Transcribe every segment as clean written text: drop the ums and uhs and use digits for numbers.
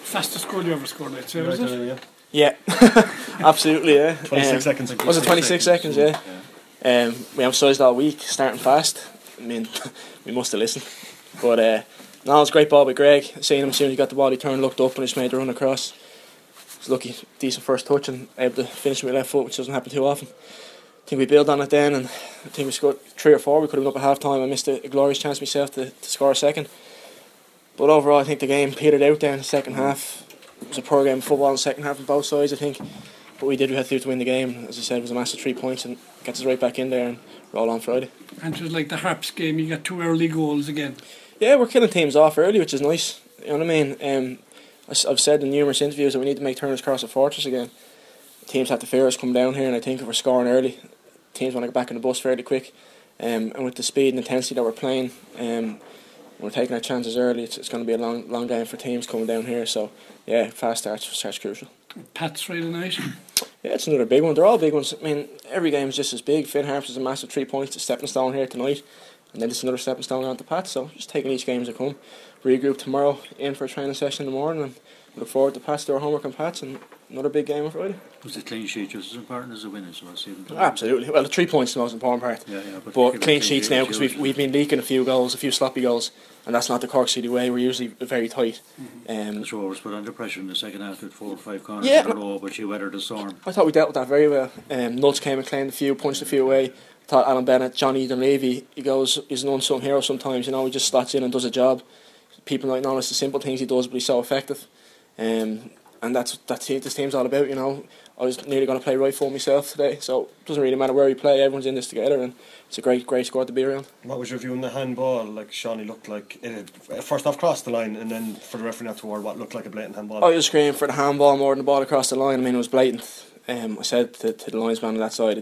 Fastest goal you ever scored, I'd say, was it? Yeah, absolutely, yeah. 26 seconds. Was it 26 seconds, yeah. We emphasised all week, starting fast. I mean, we must have listened. But no, it was a great ball with Greg. Seeing him as soon as he got the ball, he turned, looked up and just made the run across. He was lucky, decent first touch and able to finish with left foot, which doesn't happen too often. I think we built on it then, and I think we scored 3 or 4. We could have been up at half time. I missed a glorious chance myself to score a second. But overall, I think the game petered out there in the second half. It was a poor game of football in the second half on both sides, I think. But we did what we had to do to win the game. As I said, it was a massive 3 points and gets us right back in there and roll on Friday. And it was like the Harps game, you got 2 early goals again. Yeah, we're killing teams off early, which is nice. You know what I mean? I've said in numerous interviews that we need to make Turner's Cross a fortress again. Teams have to fear us come down here, and I think if we're scoring early, teams want to get back on the bus fairly quick. And with the speed and intensity that we're playing, we're taking our chances early. It's going to be a long game for teams coming down here. So yeah, fast start's crucial. Pats Friday night. Yeah, it's another big one. They're all big ones. I mean, every game is just as big. Finn Harps is a massive 3 points, a stepping stone here tonight, and then it's another stepping stone on to Pats. So just taking each game as they come. Regroup tomorrow, in for a training session in the morning, and look forward to Pats, do our homework on Pats, and another big game on Friday. Was the clean sheet just as important as the win? Absolutely. Well, the 3 points is the most important part. Yeah, but clean sheets now, because we've been leaking a few goals, a few sloppy goals, and that's not the Cork City way. We're usually very tight. The Rovers put under pressure in the second half with 4 or 5 corners in a row, but you weathered the storm. I thought we dealt with that very well. Nuts came and claimed a few, punched a few away. I thought Alan Bennett, Johnny Dunleavy, he's an unsung hero sometimes. You know, he just slots in and does a job. People might notice the simple things he does, but he's so effective. And that's it. This team's all about. You know, I was nearly going to play right for myself today, so it doesn't really matter where we play. Everyone's in this together, and it's a great squad to be around. What was your view on the handball? Like Shawnee looked like it first off crossed the line, and then for the referee not to award what looked like a blatant handball. I was screaming for the handball more than the ball across the line. I mean, it was blatant. I said to the linesman on that side,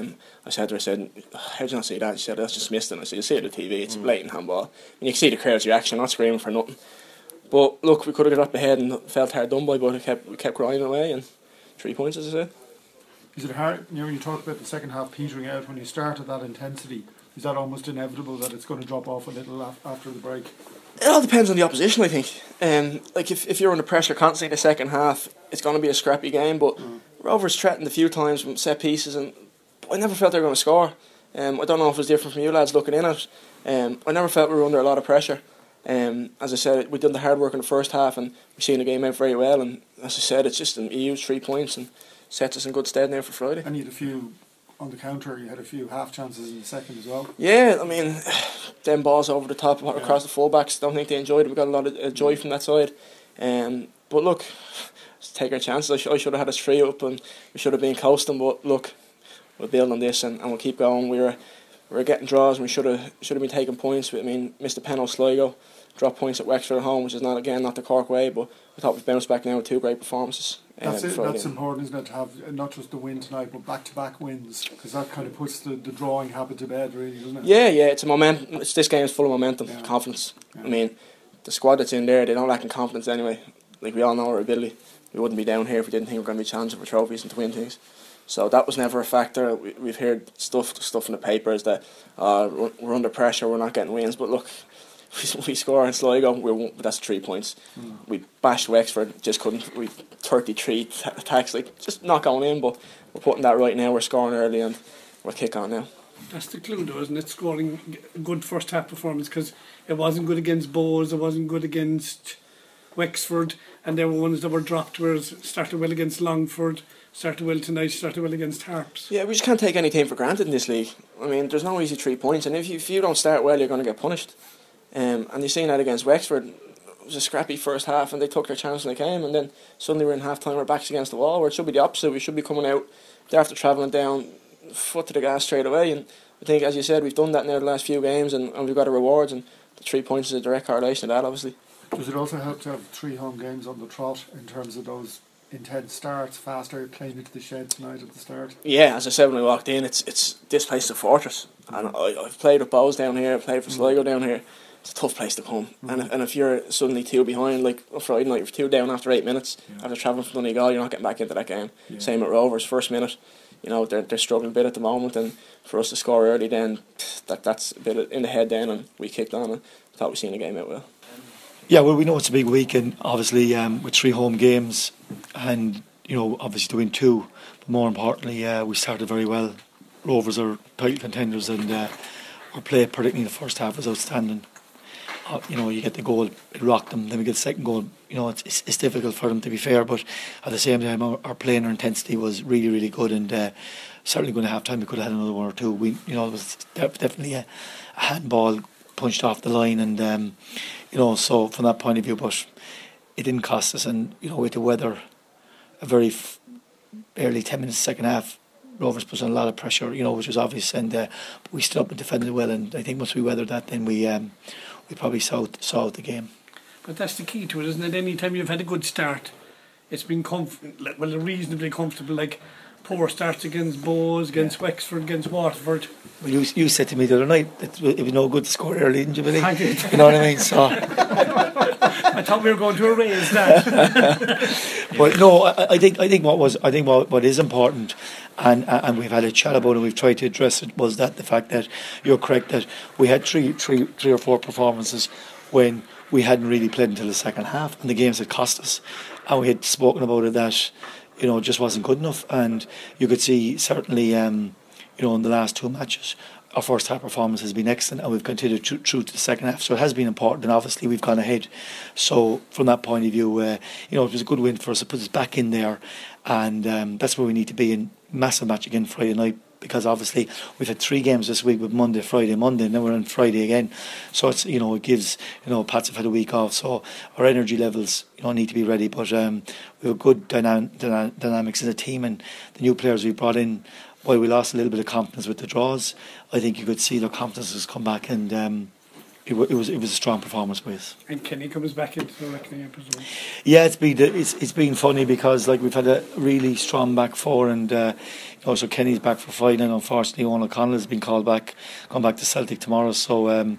I said, how did you not see that? He said, that's just missed it. I said, you see it on the TV, it's a blatant handball. And you can see the crowd's reaction, not screaming for nothing. But look, we could have got up ahead and felt hard done by, but we kept grinding away, and 3 points, as I said. Is it hard, you know, you talked about the second half petering out, when you start at that intensity, is that almost inevitable that it's going to drop off a little after the break? It all depends on the opposition, I think. Like if you're under pressure constantly in the second half, it's going to be a scrappy game, but Rovers threatened a few times from set pieces, and I never felt they were going to score. I don't know if it was different from you lads looking in at it. I never felt we were under a lot of pressure. As I said, we did the hard work in the first half, and we've seen the game out very well, and as I said, it's just a huge 3 points and sets us in good stead now for Friday. And you had a few on the counter, you had a few half chances in the second as well. Yeah, I mean, them balls over the top across the fullbacks, don't think they enjoyed it. We got a lot of joy from that side. But look, let's take our chances. I should have had us 3 up, and we should have been coasting, but look, we'll build on this and we'll keep going. We were getting draws, and we should have been taking points. I mean, missed a pen on Sligo, dropped points at Wexford at home, which is not the Cork way, but we thought we've bounced back now with 2 great performances. That's important, isn't it, to have not just the win tonight, but back-to-back wins, because that kind of puts the drawing habit to bed, really, doesn't it? Yeah, it's a momentum. This game is full of momentum, confidence. Yeah. I mean, the squad that's in there, they don't lack in confidence anyway. Like, we all know our ability. We wouldn't be down here if we didn't think we were going to be challenging for trophies and to win things. So that was never a factor. We've heard stuff in the papers that we're under pressure, we're not getting wins, but look, we score in Sligo, that's 3 points. We bashed Wexford, just couldn't. We 33 attacks, like just not going in, but we're putting that right now. We're scoring early and we'll kick on now. That's the clue, though, isn't it? Scoring a good first half performance, because it wasn't good against Bohs, it wasn't good against Wexford, and there were ones that were dropped. Whereas started well against Longford, started well tonight, started well against Harps. Yeah, we just can't take any team for granted in this league. I mean, there's no easy 3 points, and if you don't start well, you're going to get punished. And you've seen that against Wexford. It was a scrappy first half, and they took their chance when they came, and then suddenly we're in half time, our backs against the wall, where it should be the opposite. We should be coming out there after travelling down, foot to the gas straight away. And I think, as you said, we've done that now the last few games, and we've got our rewards, and the 3 points is a direct correlation to that, obviously. Does it also help to have 3 home games on the trot in terms of those intense starts, faster, playing into the shed tonight at the start? Yeah, as I said when I walked in, it's this place is a fortress. And I've played with Bohs down here, I've played for Sligo down here. It's a tough place to come. And if you're suddenly 2 behind, like on Friday night, you're 2 down after 8 minutes, after travelling from Donegal, you're not getting back into that game. Same with Rovers, first minute, you know, they're struggling a bit at the moment, and for us to score early then, that's a bit in the head then, and we kicked on and thought we seen the game out well. Yeah, well, we know it's a big week, and obviously with 3 home games, and obviously to win 2, but more importantly, we started very well. Rovers are title contenders, and our play, particularly in the first half, was outstanding. You get the goal, it rocked them. Then we get the second goal. It's difficult for them, to be fair, but at the same time, our play and our intensity was really, really good, and certainly going to half time we could have had another 1 or 2. It was definitely a handball punched off the line, and so from that point of view, but it didn't cost us, and we had to weather a very early 10 minutes second half. Rovers put on a lot of pressure, which was obvious, and we stood up and defended well, and I think once we weathered that, then we probably saw out the game. But that's the key to it, isn't it? Any time you've had a good start, it's been reasonably comfortable. Like poor starts against Bows, against Wexford, against Waterford. Well, you said to me the other night that it was no good to score early, didn't you, Billy? I did. You know what I mean? So I thought we were going to erase that. But no, I think what is important, and we've had a chat about it, we've tried to address it, was that the fact that you're correct that we had three or four performances when we hadn't really played until the second half, and the games had cost us, and we had spoken about it that it just wasn't good enough, and you could see certainly in the last 2 matches our first half performance has been excellent, and we've continued through to the second half, so it has been important, and obviously we've gone ahead. So from that point of view, it was a good win for us. It put us back in there, and that's where we need to be. In massive match again Friday night, because obviously we've had 3 games this week with Monday, and then we're on Friday again. So it's it gives Pats have had a week off, so our energy levels need to be ready. But we have good dynamics in the team, and the new players we brought in. While we lost a little bit of confidence with the draws, I think you could see their confidence has come back, and it was a strong performance by us. And Kenny comes back into the reckoning, I presume. Yeah, it's been funny because we've had a really strong back 4, and so Kenny's back for Friday, and unfortunately Owen O'Connell has been come back to Celtic tomorrow. So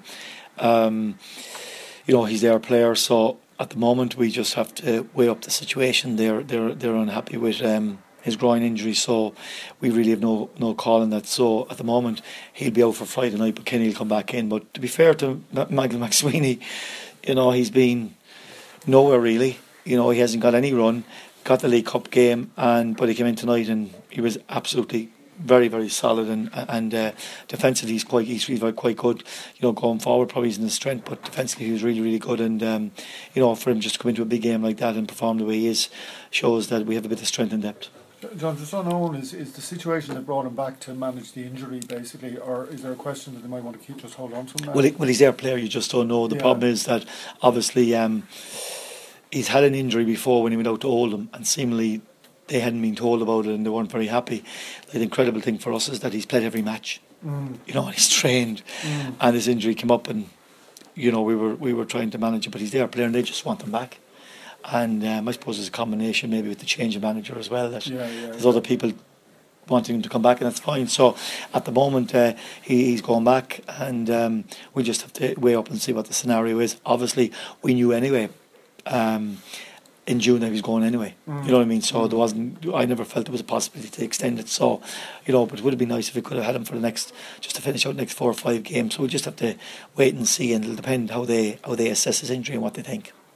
he's their player. So at the moment we just have to weigh up the situation. They're unhappy with his groin injury, so we really have no call on that. So at the moment he'll be out for Friday night, but Kenny will come back in. But to be fair to Michael McSweeney, he's been nowhere really. He hasn't got any run. Got the League Cup game, but he came in tonight and he was absolutely very, very solid, and defensively he's really quite good. Going forward probably isn't his strength, but defensively he was really, really good, and for him just to come into a big game like that and perform the way he is shows that we have a bit of strength and depth. John, just unknown is the situation that brought him back to manage the injury, basically, or is there a question that they might want to just hold on to him now? Well, he's their player, you just don't know. The problem is that obviously he's had an injury before when he went out to Oldham, and seemingly they hadn't been told about it and they weren't very happy. The incredible thing for us is that he's played every match. And he's trained, and his injury came up, and we were trying to manage it, but he's their player and they just want him back. And I suppose it's a combination maybe with the change of manager as well, that there's other people wanting him to come back, and that's fine. So at the moment he's going back, and we just have to weigh up and see what the scenario is. Obviously we knew anyway in June that he was going anyway. You know what I mean? So I never felt there was a possibility to extend it. So but it would have been nice if we could have had him for just to finish out the next 4 or 5 games. So we just have to wait and see, and it'll depend how they assess his injury and what they think.